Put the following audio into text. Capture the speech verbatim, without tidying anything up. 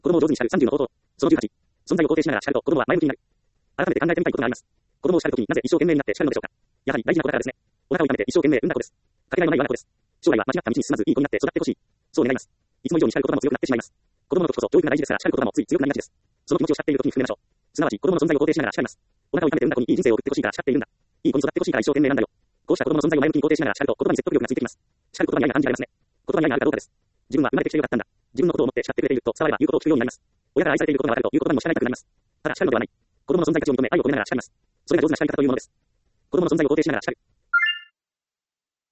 子供を上手に叱るさんじゅうの方法。そのじゅうはち。存在を肯定しながら叱ると子供は前向きになる。改めて考えてみたいことがあります。子供を叱るときになぜ一生懸命になって叱るのでしょうか。やはり大事なことからですね。お腹を痛めて一生懸命産んだ子です。かけがえのない我が子です。将来は間違った道に進まずいい子になって育ってほしい。そう願います。いつも以上に叱る言葉も強くなってしまいます。子供の時こそ教育が大事ですから叱る言葉もつい強くなりがちです。その気持ちを叱っている時に含めましょう。すなわち子供の存在を肯定しながら叱ります。お腹を痛めて産んだ子にいい人生を送ってほしいから叱っているんだ。いい子に育ってほしいから一生懸命なんだよ。こうした子供の存在を前向きに肯定しながら叱ると言葉に説得力がついてきます。叱る言葉に愛が感じられますね。言葉に愛があるかどうかです。自分は生まれてきてよかったんだ。自分のことを思って叱ってくれていると伝われば言うことを聞くようになります。親から愛されていることがわかると言う言葉にも従いたくなります。ただ叱るのではない。子供の存在価値を認め愛を込めながら叱ります。それが上手な叱り方というものです。子供の存在を肯定しながら叱る。